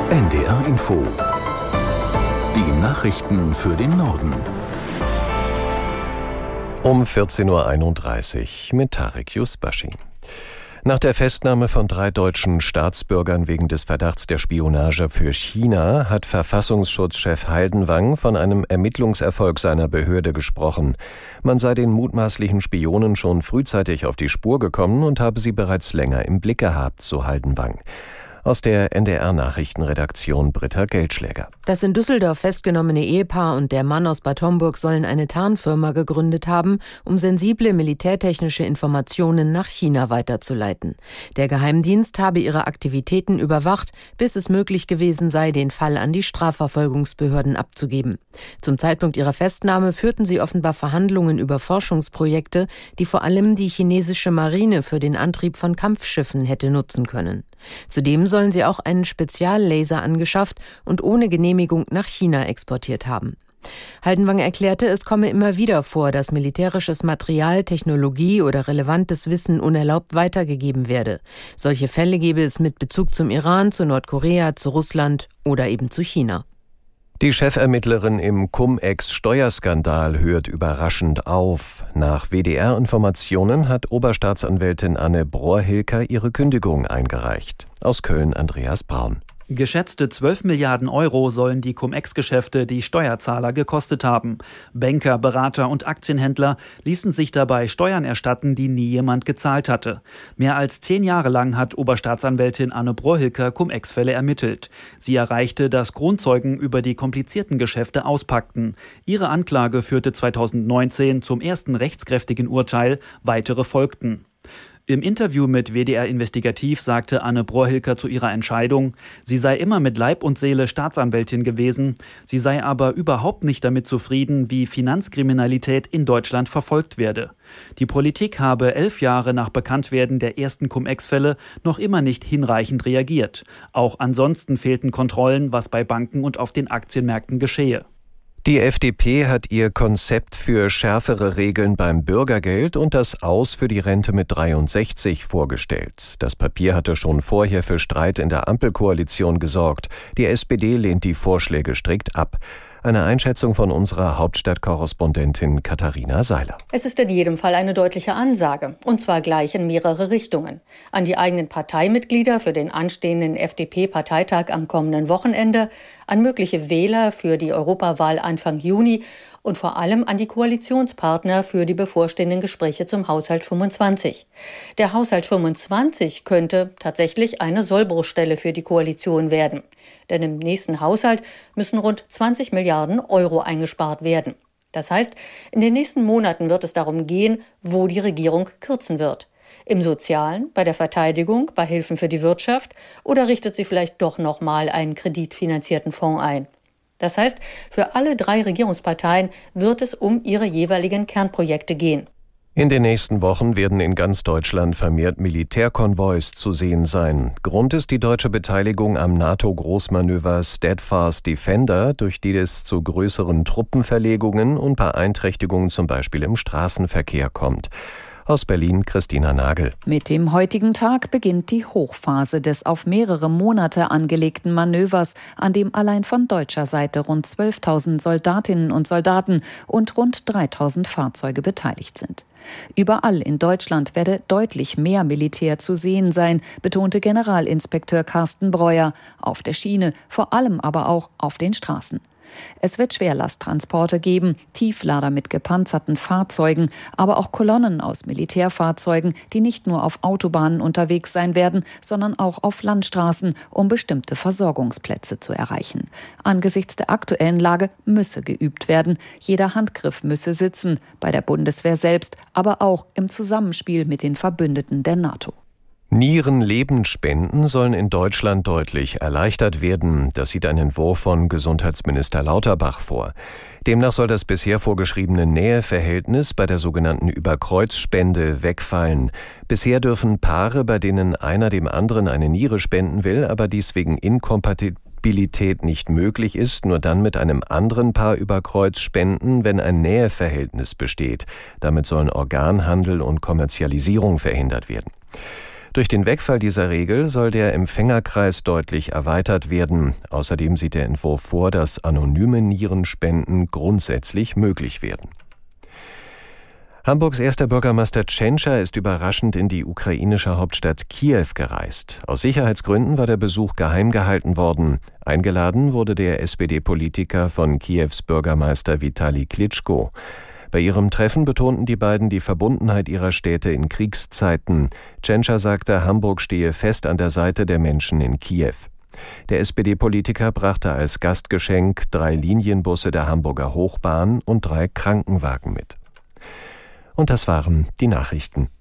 NDR Info. Die Nachrichten für den Norden. Um 14.31 Uhr mit Tarek Yusbashi. Nach der Festnahme von 3 deutschen Staatsbürgern wegen des Verdachts der Spionage für China hat Verfassungsschutzchef Haldenwang von einem Ermittlungserfolg seiner Behörde gesprochen. Man sei den mutmaßlichen Spionen schon frühzeitig auf die Spur gekommen und habe sie bereits länger im Blick gehabt, so Haldenwang. Aus der NDR-Nachrichtenredaktion Britta Geldschläger. Das in Düsseldorf festgenommene Ehepaar und der Mann aus Bad Homburg sollen eine Tarnfirma gegründet haben, um sensible militärtechnische Informationen nach China weiterzuleiten. Der Geheimdienst habe ihre Aktivitäten überwacht, bis es möglich gewesen sei, den Fall an die Strafverfolgungsbehörden abzugeben. Zum Zeitpunkt ihrer Festnahme führten sie offenbar Verhandlungen über Forschungsprojekte, die vor allem die chinesische Marine für den Antrieb von Kampfschiffen hätte nutzen können. Zudem sollen sie auch einen Speziallaser angeschafft und ohne Genehmigung nach China exportiert haben. Haldenwang erklärte, es komme immer wieder vor, dass militärisches Material, Technologie oder relevantes Wissen unerlaubt weitergegeben werde. Solche Fälle gebe es mit Bezug zum Iran, zu Nordkorea, zu Russland oder eben zu China. Die Chefermittlerin im Cum-Ex-Steuerskandal hört überraschend auf. Nach WDR-Informationen hat Oberstaatsanwältin Anne Brohr-Hilker ihre Kündigung eingereicht. Aus Köln Andreas Braun. Geschätzte 12 Milliarden Euro sollen die Cum-Ex-Geschäfte die Steuerzahler gekostet haben. Banker, Berater und Aktienhändler ließen sich dabei Steuern erstatten, die nie jemand gezahlt hatte. Mehr als 10 Jahre lang hat Oberstaatsanwältin Anne Brohr-Hilker Cum-Ex-Fälle ermittelt. Sie erreichte, dass Kronzeugen über die komplizierten Geschäfte auspackten. Ihre Anklage führte 2019 zum ersten rechtskräftigen Urteil, weitere folgten. Im Interview mit WDR Investigativ sagte Anne Brohr-Hilker zu ihrer Entscheidung, sie sei immer mit Leib und Seele Staatsanwältin gewesen, sie sei aber überhaupt nicht damit zufrieden, wie Finanzkriminalität in Deutschland verfolgt werde. Die Politik habe 11 Jahre nach Bekanntwerden der ersten Cum-Ex-Fälle noch immer nicht hinreichend reagiert. Auch ansonsten fehlten Kontrollen, was bei Banken und auf den Aktienmärkten geschehe. Die FDP hat ihr Konzept für schärfere Regeln beim Bürgergeld und das Aus für die Rente mit 63 vorgestellt. Das Papier hatte schon vorher für Streit in der Ampelkoalition gesorgt. Die SPD lehnt die Vorschläge strikt ab. Eine Einschätzung von unserer Hauptstadtkorrespondentin Katharina Seiler. Es ist in jedem Fall eine deutliche Ansage, und zwar gleich in mehrere Richtungen. An die eigenen Parteimitglieder für den anstehenden FDP-Parteitag am kommenden Wochenende, an mögliche Wähler für die Europawahl Anfang Juni und vor allem an die Koalitionspartner für die bevorstehenden Gespräche zum Haushalt 25. Der Haushalt 25 könnte tatsächlich eine Sollbruchstelle für die Koalition werden. Denn im nächsten Haushalt müssen rund 20 Milliarden Euro eingespart werden. Das heißt, in den nächsten Monaten wird es darum gehen, wo die Regierung kürzen wird. Im Sozialen, bei der Verteidigung, bei Hilfen für die Wirtschaft oder richtet sie vielleicht doch nochmal einen kreditfinanzierten Fonds ein. Das heißt, für alle 3 Regierungsparteien wird es um ihre jeweiligen Kernprojekte gehen. In den nächsten Wochen werden in ganz Deutschland vermehrt Militärkonvois zu sehen sein. Grund ist die deutsche Beteiligung am NATO-Großmanöver Steadfast Defender, durch die es zu größeren Truppenverlegungen und Beeinträchtigungen zum Beispiel im Straßenverkehr kommt. Aus Berlin Christina Nagel. Mit dem heutigen Tag beginnt die Hochphase des auf mehrere Monate angelegten Manövers, an dem allein von deutscher Seite rund 12.000 Soldatinnen und Soldaten und rund 3.000 Fahrzeuge beteiligt sind. Überall in Deutschland werde deutlich mehr Militär zu sehen sein, betonte Generalinspekteur Carsten Breuer, auf der Schiene, vor allem aber auch auf den Straßen. Es wird Schwerlasttransporte geben, Tieflader mit gepanzerten Fahrzeugen, aber auch Kolonnen aus Militärfahrzeugen, die nicht nur auf Autobahnen unterwegs sein werden, sondern auch auf Landstraßen, um bestimmte Versorgungsplätze zu erreichen. Angesichts der aktuellen Lage müsse geübt werden, jeder Handgriff müsse sitzen, bei der Bundeswehr selbst, aber auch im Zusammenspiel mit den Verbündeten der NATO. Nierenlebenspenden sollen in Deutschland deutlich erleichtert werden. Das sieht ein Entwurf von Gesundheitsminister Lauterbach vor. Demnach soll das bisher vorgeschriebene Näheverhältnis bei der sogenannten Überkreuzspende wegfallen. Bisher dürfen Paare, bei denen einer dem anderen eine Niere spenden will, aber dies wegen Inkompatibilität nicht möglich ist, nur dann mit einem anderen Paar über Kreuz spenden, wenn ein Näheverhältnis besteht. Damit sollen Organhandel und Kommerzialisierung verhindert werden. Durch den Wegfall dieser Regel soll der Empfängerkreis deutlich erweitert werden. Außerdem sieht der Entwurf vor, dass anonyme Nierenspenden grundsätzlich möglich werden. Hamburgs erster Bürgermeister Tschentscher ist überraschend in die ukrainische Hauptstadt Kiew gereist. Aus Sicherheitsgründen war der Besuch geheim gehalten worden. Eingeladen wurde der SPD-Politiker von Kiews Bürgermeister Vitali Klitschko. Bei ihrem Treffen betonten die beiden die Verbundenheit ihrer Städte in Kriegszeiten. Tschentscher sagte, Hamburg stehe fest an der Seite der Menschen in Kiew. Der SPD-Politiker brachte als Gastgeschenk 3 Linienbusse der Hamburger Hochbahn und 3 Krankenwagen mit. Und das waren die Nachrichten.